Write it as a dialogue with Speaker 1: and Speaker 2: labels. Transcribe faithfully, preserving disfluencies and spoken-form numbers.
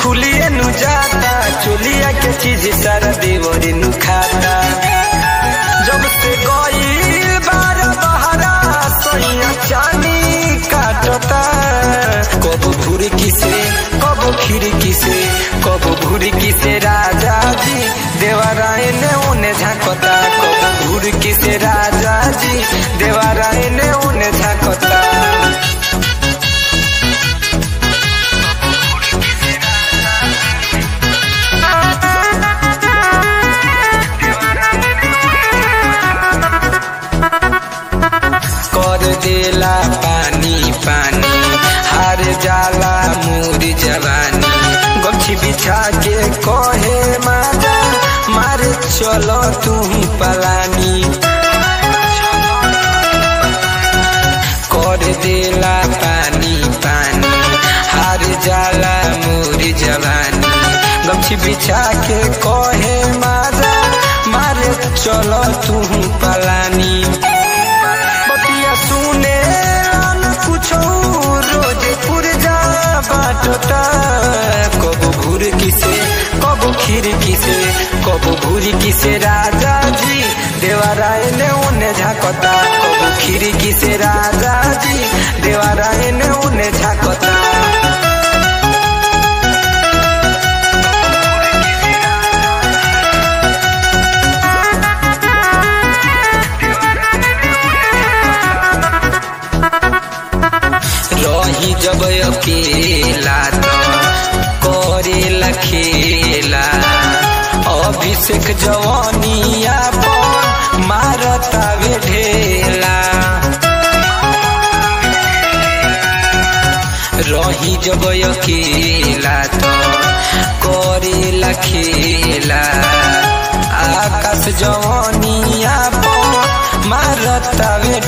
Speaker 1: खुलिए नु जाता चोलिया के चीज सारा देवरे नु खाता। जब से गई बार बहरा सैया चानी काटता। कब भुरकी से कब खिड़की से कब भुरकी से राजा जी देवराय ने उन्हें झांकता। कब भुरकी से राजा जी देवराय ने उन्हें झांकता। कर देला पानी पानी हार जाला मोर जवानी। गमछी बिछा के कहे माजा मारे चलो तू पलानी। कर देला पानी पानी हार जाला मोर जवानी। गमछी बिछा के कहे माजा मारे चलो तू पलानी। सुने कुछ रोज पुरजा बाटता। कब भुरकी से कब खिड़की से कब भुरकी से राजा जी देवराय ने उन्हें झांकता। कब खिड़की से राजा जी देवराय ने उन्हें झांकता। रही जब अकेला तो करेला खेला। अभिषेक जवानिया पर मारता वे ढेला। रही जब अकेला तो करेला खेला। आकाश जवानिया पर मारता वे